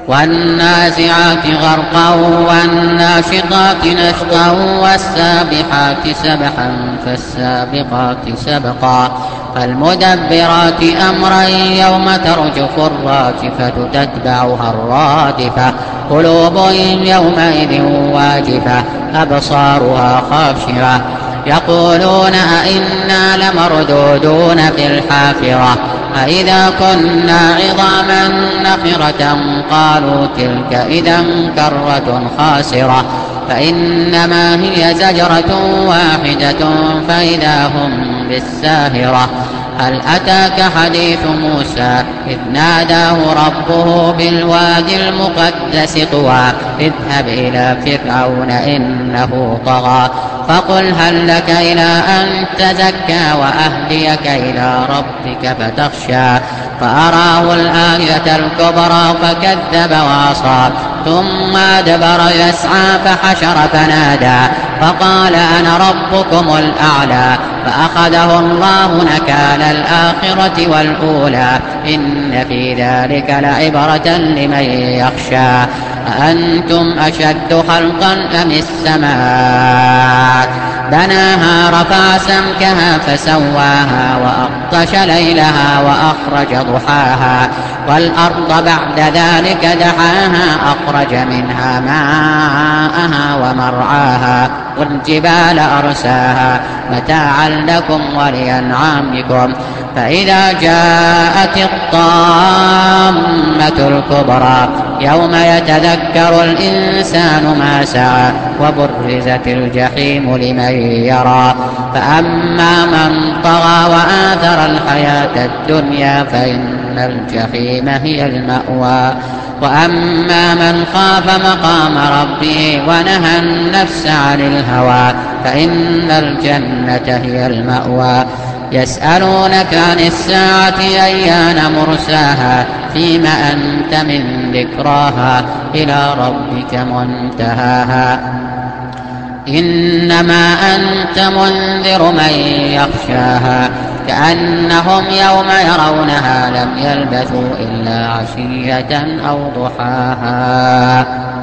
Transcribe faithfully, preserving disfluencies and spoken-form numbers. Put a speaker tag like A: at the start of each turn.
A: والنازعات غرقا والناشطات نشطا والسابحات سبحا فالسابقات سبقا فالمدبرات أمرا يوم ترجف الراجفة تتبعها الرادفة قلوب يومئذ واجفة أبصارها خاشعة يقولون أئنا لمردودون في الحافرة أئذا كنا عظاما نخرة قالوا تلك إذا كرة خاسرة فإنما هي زجرة واحدة فإذا هم بالساهرة هل أتاك حديث موسى إذ ناداه ربه بالوادي المقدس طوى اذهب إلى فرعون إنه طغى فقل هل لك إلى أن تزكى وأهديك إلى ربك فتخشى فأراه الآية الكبرى فكذب وعصى ثم أدبر يسعى فحشر فنادى فقال أنا ربكم الأعلى فأخذه الله نكال الآخرة والأولى إن في ذلك لعبرة لمن يخشى أأنتم أشد خلقا أم السماء بناها رفع سمكها فسواها وأغطش ليلها وأخرج ضحاها والأرض بعد ذلك دحاها أخرج منها ماءها ومرعاها والجبال أرساها متاعا لكم ولأنعامكم فإذا جاءت الطامة الكبرى يوم يتذكر الإنسان ما سعى وبرزت الجحيم لمن يرى فأما من طغى وآثر الحياة الدنيا فإن الجحيم هي المأوى وأما من خاف مقام ربه ونهى النفس عن الهوى فإن الجنة هي المأوى يسألونك عن الساعة أيان مرساها فيم أنت من ذكراها إلى ربك منتهاها إنما أنت منذر من يخشاها كأنهم يوم يرونها لم يلبثوا إلا عشية أو ضحاها.